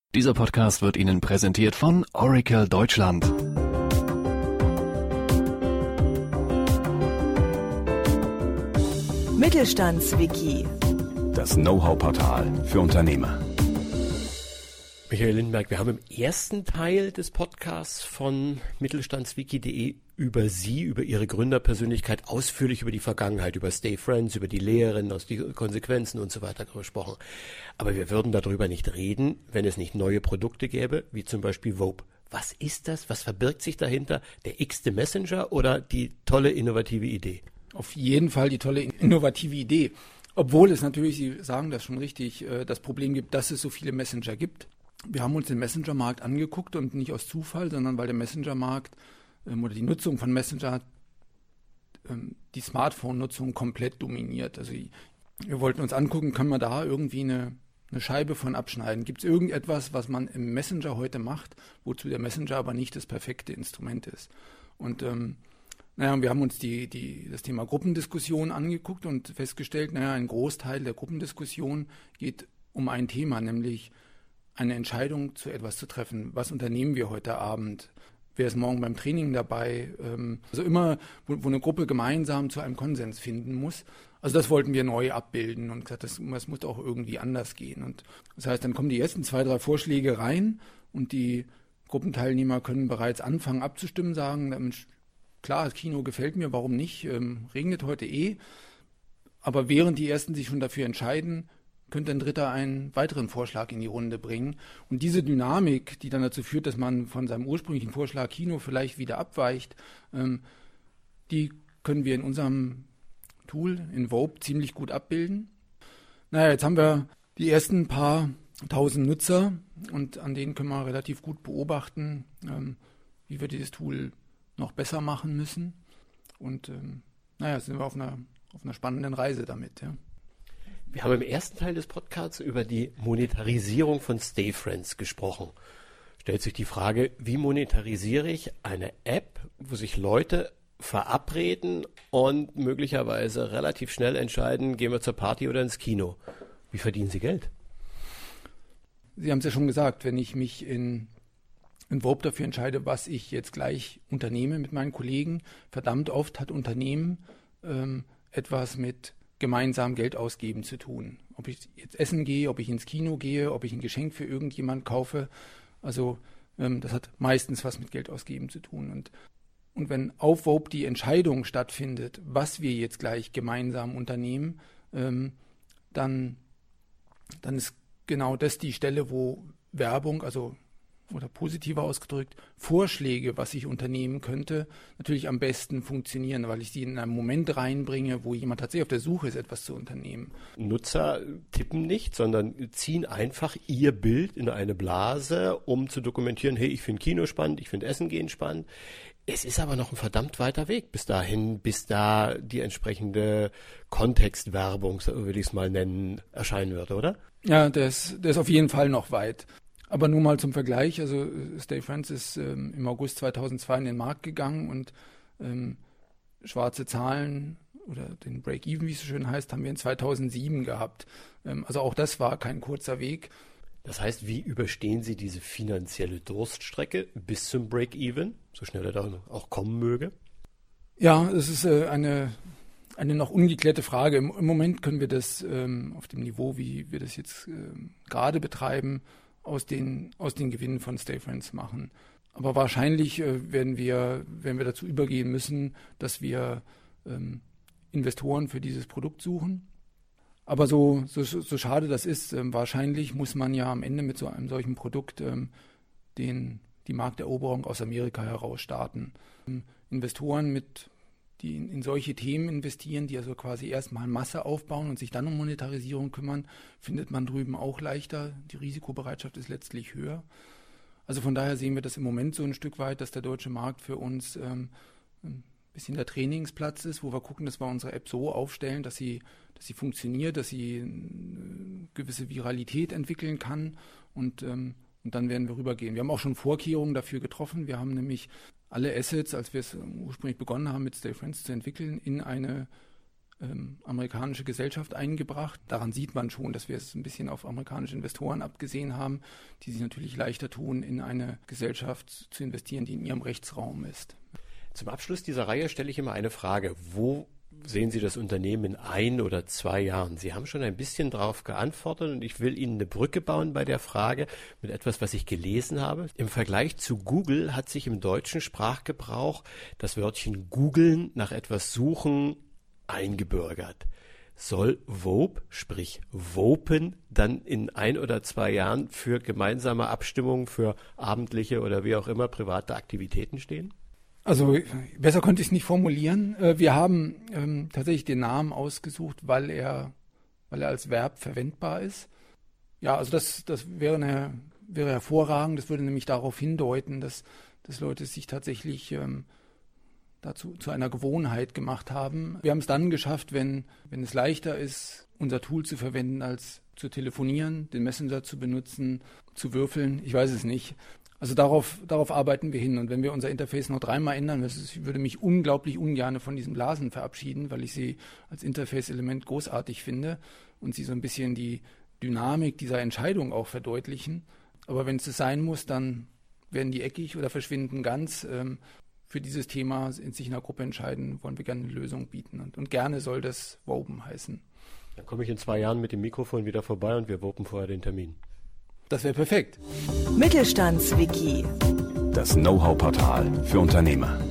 Dieser Podcast wird Ihnen präsentiert von Oracle Deutschland. Mittelstandswiki. Das Know-how-Portal für Unternehmer. Michael Lindenberg, wir haben im ersten Teil des Podcasts von mittelstandswiki.de über Sie, über Ihre Gründerpersönlichkeit ausführlich über die Vergangenheit, über Stay Friends, über die Lehrerin, aus die Konsequenzen und so weiter gesprochen. Aber wir würden darüber nicht reden, wenn es nicht neue Produkte gäbe, wie zum Beispiel Vope. Was ist das? Was verbirgt sich dahinter? Der x-te Messenger oder die tolle innovative Idee? Auf jeden Fall die tolle innovative Idee. Obwohl es natürlich, Sie sagen das schon richtig, das Problem gibt, dass es so viele Messenger gibt. Wir haben uns den Messenger-Markt angeguckt und nicht aus Zufall, sondern weil der Messenger-Markt oder die Nutzung von Messenger die Smartphone-Nutzung komplett dominiert. Also wir wollten uns angucken, können wir da irgendwie eine Scheibe von abschneiden? Gibt es irgendetwas, was man im Messenger heute macht, wozu der Messenger aber nicht das perfekte Instrument ist? Und wir haben uns das Thema Gruppendiskussion angeguckt und festgestellt, ein Großteil der Gruppendiskussion geht um ein Thema, nämlich eine Entscheidung zu etwas zu treffen. Was unternehmen wir heute Abend? Wer ist morgen beim Training dabei? Also immer, wo eine Gruppe gemeinsam zu einem Konsens finden muss. Also das wollten wir neu abbilden und gesagt, das muss auch irgendwie anders gehen. Und das heißt, dann kommen die ersten 2, 3 Vorschläge rein und die Gruppenteilnehmer können bereits anfangen abzustimmen, sagen, klar, das Kino gefällt mir, warum nicht? Regnet heute eh. Aber während die Ersten sich schon dafür entscheiden, könnte ein Dritter einen weiteren Vorschlag in die Runde bringen. Und diese Dynamik, die dann dazu führt, dass man von seinem ursprünglichen Vorschlag Kino vielleicht wieder abweicht, die können wir in unserem Tool, in Vope, ziemlich gut abbilden. Jetzt haben wir die ersten paar tausend Nutzer und an denen können wir relativ gut beobachten, wie wir dieses Tool noch besser machen müssen. Und sind wir auf einer spannenden Reise damit, ja. Wir haben im ersten Teil des Podcasts über die Monetarisierung von Stay Friends gesprochen. Stellt sich die Frage, wie monetarisiere ich eine App, wo sich Leute verabreden und möglicherweise relativ schnell entscheiden, gehen wir zur Party oder ins Kino? Wie verdienen Sie Geld? Sie haben es ja schon gesagt, wenn ich mich in Vope dafür entscheide, was ich jetzt gleich unternehme mit meinen Kollegen, verdammt oft hat Unternehmen etwas mit gemeinsam Geld ausgeben zu tun. Ob ich jetzt essen gehe, ob ich ins Kino gehe, ob ich ein Geschenk für irgendjemand kaufe. Also das hat meistens was mit Geld ausgeben zu tun. Und wenn auf Vope die Entscheidung stattfindet, was wir jetzt gleich gemeinsam unternehmen, dann ist genau das die Stelle, wo Werbung, oder positiver ausgedrückt, Vorschläge, was ich unternehmen könnte, natürlich am besten funktionieren, weil ich sie in einen Moment reinbringe, wo jemand tatsächlich auf der Suche ist, etwas zu unternehmen. Nutzer tippen nicht, sondern ziehen einfach ihr Bild in eine Blase, um zu dokumentieren, hey, ich finde Kino spannend, ich finde Essen gehen spannend. Es ist aber noch ein verdammt weiter Weg bis dahin, bis da die entsprechende Kontextwerbung, so würde ich es mal nennen, erscheinen wird, oder? Ja, der ist auf jeden Fall noch weit. Aber nur mal zum Vergleich, also Stay Friends ist im August 2002 in den Markt gegangen und schwarze Zahlen oder den Break-Even, wie es so schön heißt, haben wir in 2007 gehabt. Also auch das war kein kurzer Weg. Das heißt, wie überstehen Sie diese finanzielle Durststrecke bis zum Break-Even, so schnell er da auch kommen möge? Ja, es ist eine noch ungeklärte Frage. Im Moment können wir das auf dem Niveau, wie wir das jetzt gerade betreiben, aus den Gewinnen von Stay Friends machen. Aber wahrscheinlich werden wir dazu übergehen müssen, dass wir Investoren für dieses Produkt suchen. Aber so schade das ist, wahrscheinlich muss man ja am Ende mit so einem solchen Produkt die Markteroberung aus Amerika heraus starten. Investoren die in solche Themen investieren, die also quasi erstmal Masse aufbauen und sich dann um Monetarisierung kümmern, findet man drüben auch leichter. Die Risikobereitschaft ist letztlich höher. Also von daher sehen wir das im Moment so ein Stück weit, dass der deutsche Markt für uns ein bisschen der Trainingsplatz ist, wo wir gucken, dass wir unsere App so aufstellen, dass sie funktioniert, dass sie eine gewisse Viralität entwickeln kann und dann werden wir rübergehen. Wir haben auch schon Vorkehrungen dafür getroffen. Wir haben nämlich alle Assets, als wir es ursprünglich begonnen haben, mit Stay Friends zu entwickeln, in eine amerikanische Gesellschaft eingebracht. Daran sieht man schon, dass wir es ein bisschen auf amerikanische Investoren abgesehen haben, die sich natürlich leichter tun, in eine Gesellschaft zu investieren, die in ihrem Rechtsraum ist. Zum Abschluss dieser Reihe stelle ich immer eine Frage. Wo sehen Sie das Unternehmen in 1 oder 2 Jahren? Sie haben schon ein bisschen darauf geantwortet und ich will Ihnen eine Brücke bauen bei der Frage mit etwas, was ich gelesen habe. Im Vergleich zu Google hat sich im deutschen Sprachgebrauch das Wörtchen googeln, nach etwas suchen, eingebürgert. Soll VoPE, sprich VoPen, dann in 1 oder 2 Jahren für gemeinsame Abstimmungen für abendliche oder wie auch immer private Aktivitäten stehen? Also besser konnte ich es nicht formulieren. Wir haben tatsächlich den Namen ausgesucht, weil er als Verb verwendbar ist. Ja, also das wäre hervorragend. Das würde nämlich darauf hindeuten, dass Leute sich tatsächlich dazu zu einer Gewohnheit gemacht haben. Wir haben es dann geschafft, wenn es leichter ist, unser Tool zu verwenden, als zu telefonieren, den Messenger zu benutzen, zu würfeln. Ich weiß es nicht. Also darauf arbeiten wir hin. Und wenn wir unser Interface noch 3-mal ändern, ich würde mich unglaublich ungern von diesen Blasen verabschieden, weil ich sie als Interface-Element großartig finde und sie so ein bisschen die Dynamik dieser Entscheidung auch verdeutlichen. Aber wenn es sein muss, dann werden die eckig oder verschwinden ganz. Für dieses Thema in sich einer Gruppe entscheiden, wollen wir gerne eine Lösung bieten. Und gerne soll das VoPen heißen. Dann komme ich in 2 Jahren mit dem Mikrofon wieder vorbei und wir VoPen vorher den Termin. Das wäre perfekt. Mittelstandswiki. Das Know-how-Portal für Unternehmer.